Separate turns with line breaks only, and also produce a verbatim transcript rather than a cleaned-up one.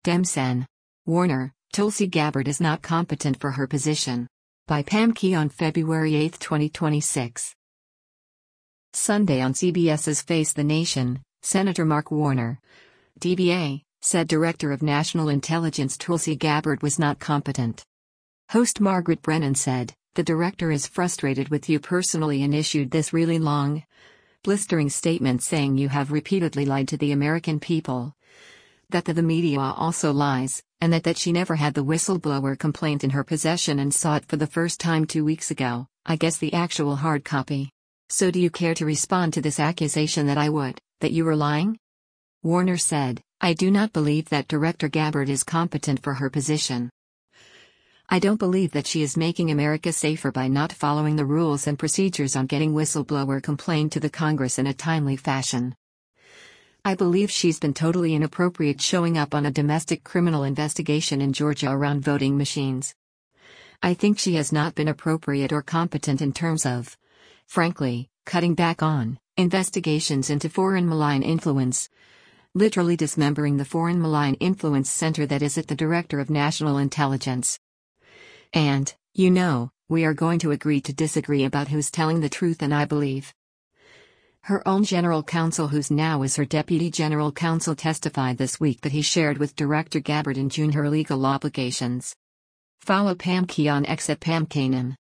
Demsen. Warner, Tulsi Gabbard is not competent for her position. By Pam Key on February eighth, twenty twenty-six. Sunday on CBS's Face the Nation, Senator Mark Warner, D B A, said Director of National Intelligence Tulsi Gabbard was not competent. Host Margaret Brennan said, "The director is frustrated with you personally and issued this really long, blistering statement saying you have repeatedly lied to the American people, that the, the media also lies, and that, that she never had the whistleblower complaint in her possession and saw it for the first time two weeks ago, I guess the actual hard copy. So do you care to respond to this accusation that I would, that you were lying?" Warner said, "I do not believe that Director Gabbard is competent for her position. I don't believe that she is making America safer by not following the rules and procedures on getting whistleblower complaint to the Congress in a timely fashion. I believe she's been totally inappropriate showing up on a domestic criminal investigation in Georgia around voting machines. I think she has not been appropriate or competent in terms of, frankly, cutting back on investigations into foreign malign influence, literally dismembering the Foreign Malign Influence Center that is at the Director of National Intelligence. And, you know, we are going to agree to disagree about who's telling the truth, and I believe her own general counsel, who's now is her deputy general counsel, testified this week that he shared with Director Gabbard in June her legal obligations." Follow Pam Key on X at Pam Kanan.